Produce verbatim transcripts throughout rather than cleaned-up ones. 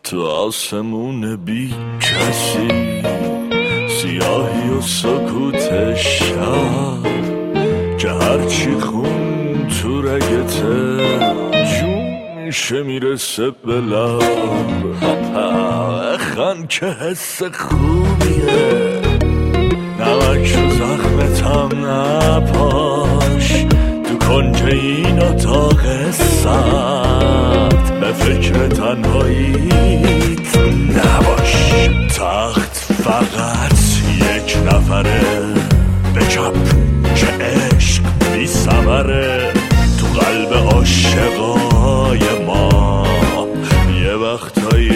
تو آسمون بی کسی، سیاهی و سکوت شب که هرچی خون تو رگته جون میشه میرسه به لب. خند که حس خوبیه، نمک رو زخمتم نپاش، تو کنج این اتاق سرد به فکر تنهاییت نباش. تخت فقط یک نفره، به چپ که عشق بی ثمره، تو قلب عاشقای ما یه وقتایی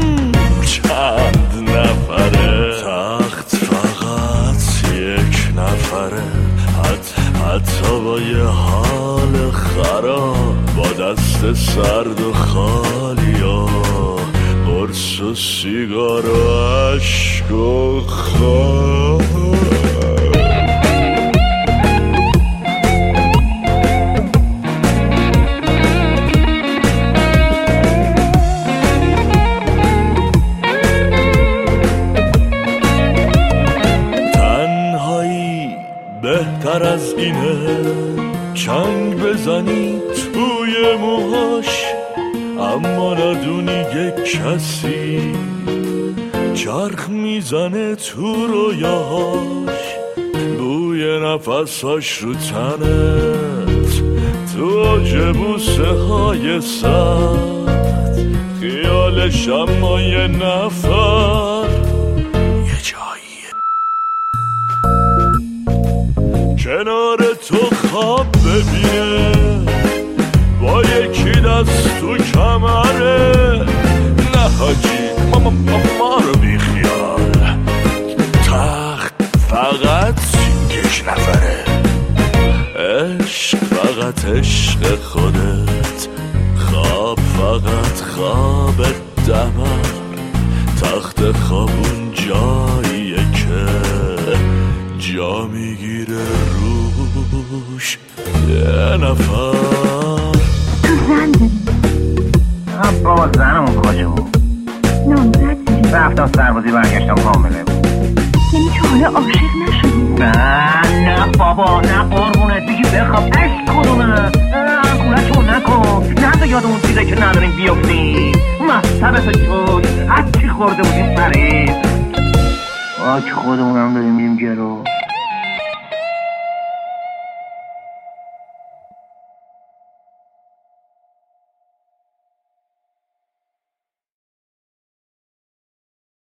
چند نفره. تخت فقط یک نفره، حتی, حتی با یه حال خراب، با دست سرد و خالی و قرص و سیگار و عشق و خواب. بهتر از اینه چنگ بزنی توی موهاش، اما ندونی یک کسی چرخ میزنه تو رویاهاش. بوی نفساش رو تنت، تو اوج بوسه های سخت، خیالش اما یه نفر یه جایی کنار تو خواب ببینه، با یکی دست تو کمره. نه حاجی ما, ما, ما رو بی خیال، تخت فقط یک نفره. عشق فقط عشق خودت، خواب فقط خواب دمر. تخت خوابون جاییه که جا میگیره روش یه نفر. تو زن داری؟ نه بابا زنمون کجا بود؟ نامزد رفتم سربازی برگشتم کامله بود. یعنی تو حالا عاشق نشدی؟ نه نه بابا نه قربونت بگی بخواب عشق کدومه؟ کولتو نکن، نه تو یاد اون چیزه که نداریم بیافتیم. مصبت توی هرچی خورده بودیم سریع، آک خودمونم داریم میریم جلو.